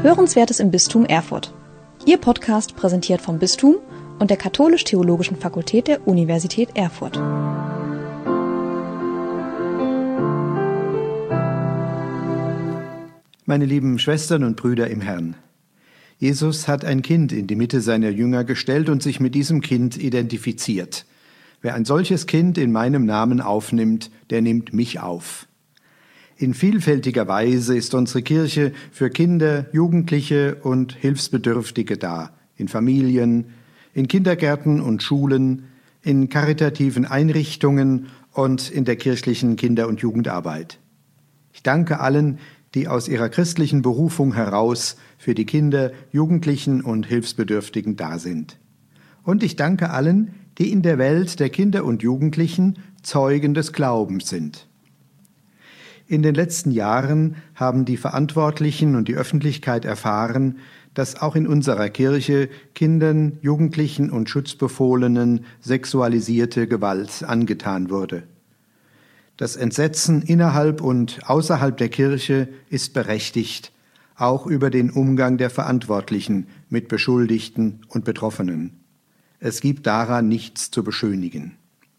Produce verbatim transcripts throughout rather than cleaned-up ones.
Hörenswertes im Bistum Erfurt. Ihr Podcast präsentiert vom Bistum und der Katholisch-Theologischen Fakultät der Universität Erfurt. Meine lieben Schwestern und Brüder im Herrn, Jesus hat ein Kind in die Mitte seiner Jünger gestellt und sich mit diesem Kind identifiziert. Wer ein solches Kind in meinem Namen aufnimmt, der nimmt mich auf. In vielfältiger Weise ist unsere Kirche für Kinder, Jugendliche und Hilfsbedürftige da, in Familien, in Kindergärten und Schulen, in karitativen Einrichtungen und in der kirchlichen Kinder- und Jugendarbeit. Ich danke allen, die aus ihrer christlichen Berufung heraus für die Kinder, Jugendlichen und Hilfsbedürftigen da sind. Und ich danke allen, die in der Welt der Kinder und Jugendlichen Zeugen des Glaubens sind. In den letzten Jahren haben die Verantwortlichen und die Öffentlichkeit erfahren, dass auch in unserer Kirche Kindern, Jugendlichen und Schutzbefohlenen sexualisierte Gewalt angetan wurde. Das Entsetzen innerhalb und außerhalb der Kirche ist berechtigt, auch über den Umgang der Verantwortlichen mit Beschuldigten und Betroffenen. Es gibt daran nichts zu beschönigen.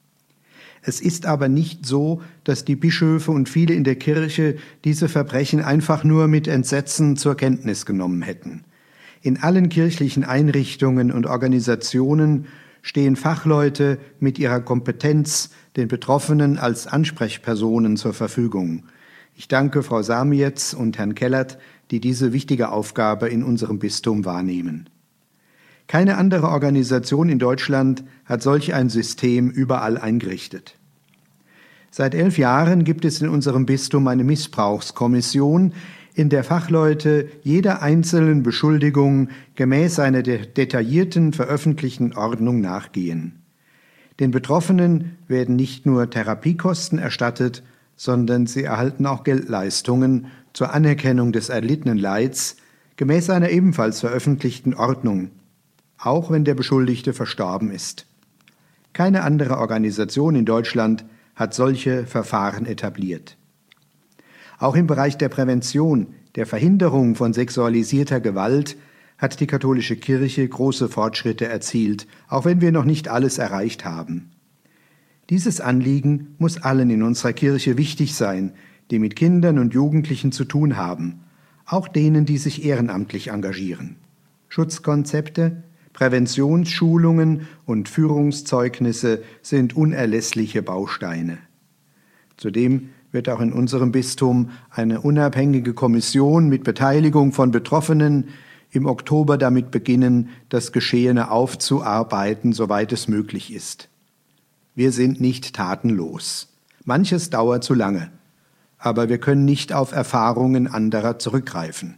Es ist aber nicht so, dass die Bischöfe und viele in der Kirche diese Verbrechen einfach nur mit Entsetzen zur Kenntnis genommen hätten. In allen kirchlichen Einrichtungen und Organisationen stehen Fachleute mit ihrer Kompetenz den Betroffenen als Ansprechpersonen zur Verfügung. Ich danke Frau Samietz und Herrn Kellert, die diese wichtige Aufgabe in unserem Bistum wahrnehmen. Keine andere Organisation in Deutschland hat solch ein System überall eingerichtet. Seit elf Jahren gibt es in unserem Bistum eine Missbrauchskommission, in der Fachleute jeder einzelnen Beschuldigung gemäß einer detaillierten veröffentlichten Ordnung nachgehen. Den Betroffenen werden nicht nur Therapiekosten erstattet, sondern sie erhalten auch Geldleistungen zur Anerkennung des erlittenen Leids gemäß einer ebenfalls veröffentlichten Ordnung, auch wenn der Beschuldigte verstorben ist. Keine andere Organisation in Deutschland hat solche Verfahren etabliert. Auch im Bereich der Prävention, der Verhinderung von sexualisierter Gewalt hat die katholische Kirche große Fortschritte erzielt, auch wenn wir noch nicht alles erreicht haben. Dieses Anliegen muss allen in unserer Kirche wichtig sein, die mit Kindern und Jugendlichen zu tun haben, auch denen, die sich ehrenamtlich engagieren. Schutzkonzepte, Präventionsschulungen und Führungszeugnisse sind unerlässliche Bausteine. Zudem wird auch in unserem Bistum eine unabhängige Kommission mit Beteiligung von Betroffenen im Oktober damit beginnen, das Geschehene aufzuarbeiten, soweit es möglich ist. Wir sind nicht tatenlos. Manches dauert zu lange, aber wir können nicht auf Erfahrungen anderer zurückgreifen.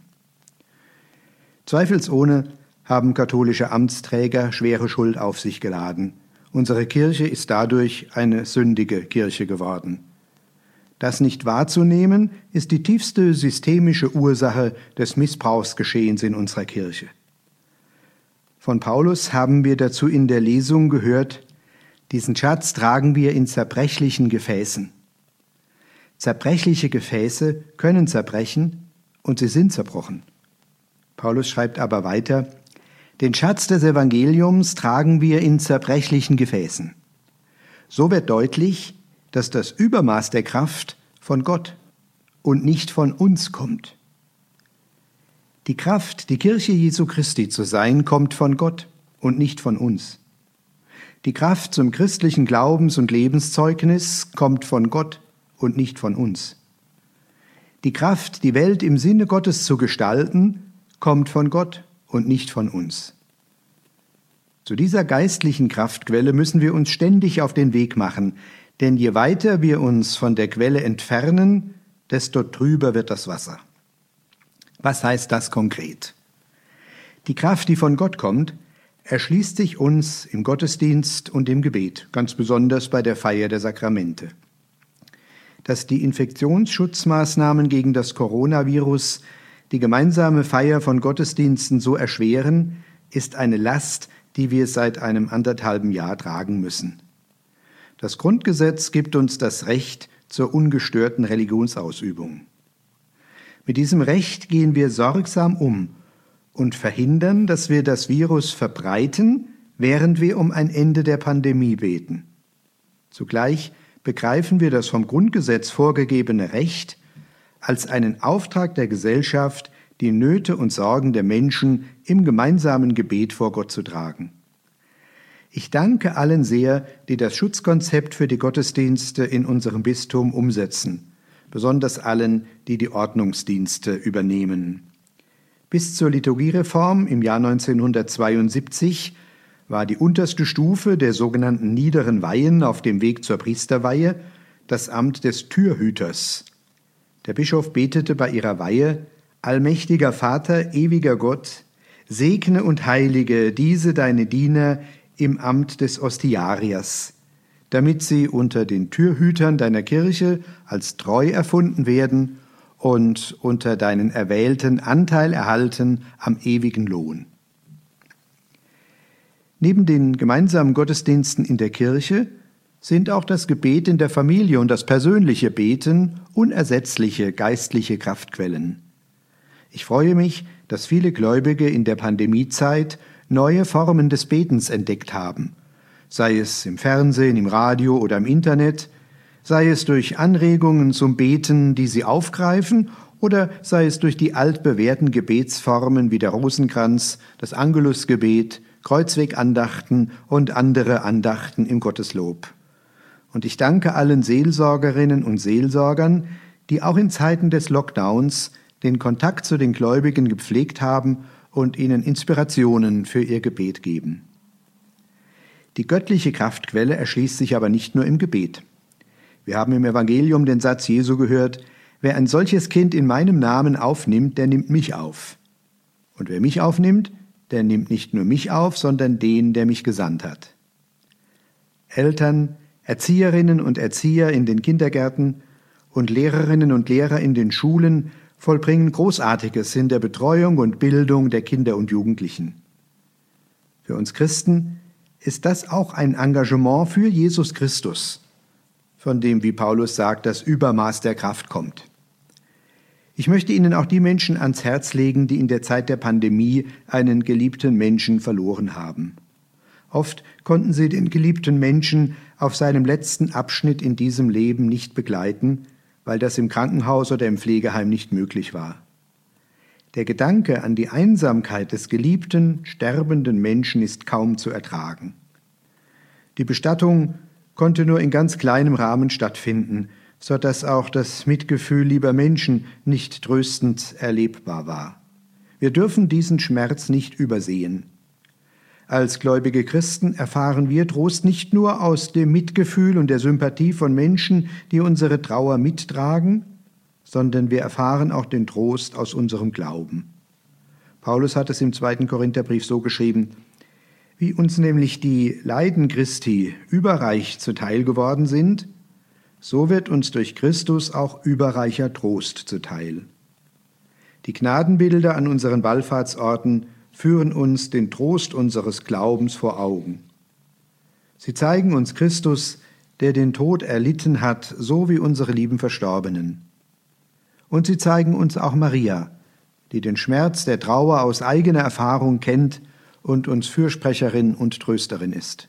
Zweifelsohne haben katholische Amtsträger schwere Schuld auf sich geladen. Unsere Kirche ist dadurch eine sündige Kirche geworden. Das nicht wahrzunehmen, ist die tiefste systemische Ursache des Missbrauchsgeschehens in unserer Kirche. Von Paulus haben wir dazu in der Lesung gehört: Diesen Schatz tragen wir in zerbrechlichen Gefäßen. Zerbrechliche Gefäße können zerbrechen und sie sind zerbrochen. Paulus schreibt aber weiter: Den Schatz des Evangeliums tragen wir in zerbrechlichen Gefäßen. So wird deutlich, dass das Übermaß der Kraft von Gott und nicht von uns kommt. Die Kraft, die Kirche Jesu Christi zu sein, kommt von Gott und nicht von uns. Die Kraft zum christlichen Glaubens- und Lebenszeugnis kommt von Gott und nicht von uns. Die Kraft, die Welt im Sinne Gottes zu gestalten, kommt von Gott und nicht von uns. Zu dieser geistlichen Kraftquelle müssen wir uns ständig auf den Weg machen, denn je weiter wir uns von der Quelle entfernen, desto trüber wird das Wasser. Was heißt das konkret? Die Kraft, die von Gott kommt, erschließt sich uns im Gottesdienst und im Gebet, ganz besonders bei der Feier der Sakramente. Dass die Infektionsschutzmaßnahmen gegen das Coronavirus die gemeinsame Feier von Gottesdiensten so erschweren, ist eine Last, die wir seit einem anderthalben Jahr tragen müssen. Das Grundgesetz gibt uns das Recht zur ungestörten Religionsausübung. Mit diesem Recht gehen wir sorgsam um und verhindern, dass wir das Virus verbreiten, während wir um ein Ende der Pandemie beten. Zugleich begreifen wir das vom Grundgesetz vorgegebene Recht als einen Auftrag der Gesellschaft, die Nöte und Sorgen der Menschen im gemeinsamen Gebet vor Gott zu tragen. Ich danke allen sehr, die das Schutzkonzept für die Gottesdienste in unserem Bistum umsetzen, besonders allen, die die Ordnungsdienste übernehmen. Bis zur Liturgiereform im Jahr neunzehnhundertzweiundsiebzig war die unterste Stufe der sogenannten niederen Weihen auf dem Weg zur Priesterweihe das Amt des Türhüters. Der Bischof betete bei ihrer Weihe: Allmächtiger Vater, ewiger Gott, segne und heilige diese deine Diener im Amt des Ostiariers, damit sie unter den Türhütern deiner Kirche als treu erfunden werden und unter deinen Erwählten Anteil erhalten am ewigen Lohn. Neben den gemeinsamen Gottesdiensten in der Kirche sind auch das Gebet in der Familie und das persönliche Beten unersetzliche geistliche Kraftquellen. Ich freue mich, dass viele Gläubige in der Pandemiezeit neue Formen des Betens entdeckt haben, sei es im Fernsehen, im Radio oder im Internet, sei es durch Anregungen zum Beten, die sie aufgreifen, oder sei es durch die altbewährten Gebetsformen wie der Rosenkranz, das Angelusgebet, Kreuzwegandachten und andere Andachten im Gotteslob. Und ich danke allen Seelsorgerinnen und Seelsorgern, die auch in Zeiten des Lockdowns den Kontakt zu den Gläubigen gepflegt haben und ihnen Inspirationen für ihr Gebet geben. Die göttliche Kraftquelle erschließt sich aber nicht nur im Gebet. Wir haben im Evangelium den Satz Jesu gehört: Wer ein solches Kind in meinem Namen aufnimmt, der nimmt mich auf. Und wer mich aufnimmt, der nimmt nicht nur mich auf, sondern den, der mich gesandt hat. Eltern, Erzieherinnen und Erzieher in den Kindergärten und Lehrerinnen und Lehrer in den Schulen vollbringen Großartiges in der Betreuung und Bildung der Kinder und Jugendlichen. Für uns Christen ist das auch ein Engagement für Jesus Christus, von dem, wie Paulus sagt, das Übermaß der Kraft kommt. Ich möchte Ihnen auch die Menschen ans Herz legen, die in der Zeit der Pandemie einen geliebten Menschen verloren haben. Oft konnten sie den geliebten Menschen auf seinem letzten Abschnitt in diesem Leben nicht begleiten, weil das im Krankenhaus oder im Pflegeheim nicht möglich war. Der Gedanke an die Einsamkeit des geliebten, sterbenden Menschen ist kaum zu ertragen. Die Bestattung konnte nur in ganz kleinem Rahmen stattfinden, so dass auch das Mitgefühl lieber Menschen nicht tröstend erlebbar war. Wir dürfen diesen Schmerz nicht übersehen. Als gläubige Christen erfahren wir Trost nicht nur aus dem Mitgefühl und der Sympathie von Menschen, die unsere Trauer mittragen, sondern wir erfahren auch den Trost aus unserem Glauben. Paulus hat es im zweiten Korintherbrief so geschrieben: Wie uns nämlich die Leiden Christi überreich zuteil geworden sind, so wird uns durch Christus auch überreicher Trost zuteil. Die Gnadenbilder an unseren Wallfahrtsorten führen uns den Trost unseres Glaubens vor Augen. Sie zeigen uns Christus, der den Tod erlitten hat, so wie unsere lieben Verstorbenen. Und sie zeigen uns auch Maria, die den Schmerz der Trauer aus eigener Erfahrung kennt und uns Fürsprecherin und Trösterin ist.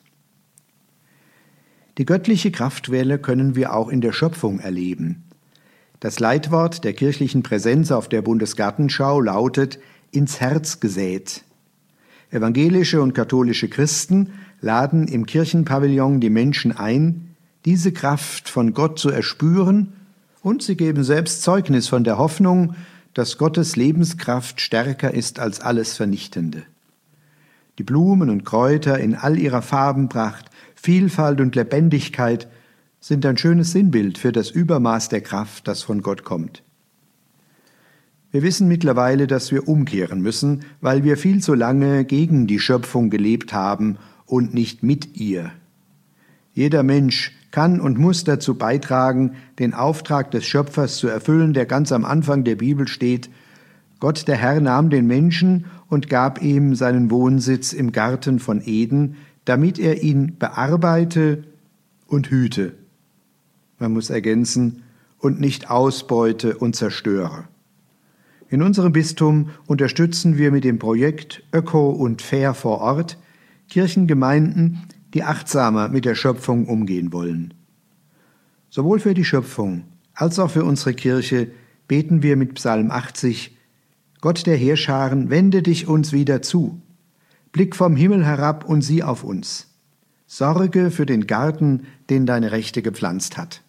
Die göttliche Kraftquelle können wir auch in der Schöpfung erleben. Das Leitwort der kirchlichen Präsenz auf der Bundesgartenschau lautet: ins Herz gesät. Evangelische und katholische Christen laden im Kirchenpavillon die Menschen ein, diese Kraft von Gott zu erspüren, und sie geben selbst Zeugnis von der Hoffnung, dass Gottes Lebenskraft stärker ist als alles Vernichtende. Die Blumen und Kräuter in all ihrer Farbenpracht, Vielfalt und Lebendigkeit sind ein schönes Sinnbild für das Übermaß der Kraft, das von Gott kommt. Wir wissen mittlerweile, dass wir umkehren müssen, weil wir viel zu lange gegen die Schöpfung gelebt haben und nicht mit ihr. Jeder Mensch kann und muss dazu beitragen, den Auftrag des Schöpfers zu erfüllen, der ganz am Anfang der Bibel steht: Gott, der Herr, nahm den Menschen und gab ihm seinen Wohnsitz im Garten von Eden, damit er ihn bearbeite und hüte. Man muss ergänzen: und nicht ausbeute und zerstöre. In unserem Bistum unterstützen wir mit dem Projekt Öko und Fair vor Ort Kirchengemeinden, die achtsamer mit der Schöpfung umgehen wollen. Sowohl für die Schöpfung als auch für unsere Kirche beten wir mit Psalm achtzig: Gott der Heerscharen, wende dich uns wieder zu. Blick vom Himmel herab und sieh auf uns. Sorge für den Garten, den deine Rechte gepflanzt hat.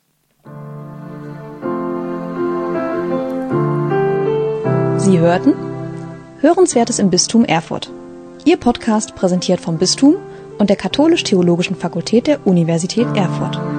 Sie hörten Hörenswertes im Bistum Erfurt. Ihr Podcast präsentiert vom Bistum und der Katholisch-Theologischen Fakultät der Universität Erfurt.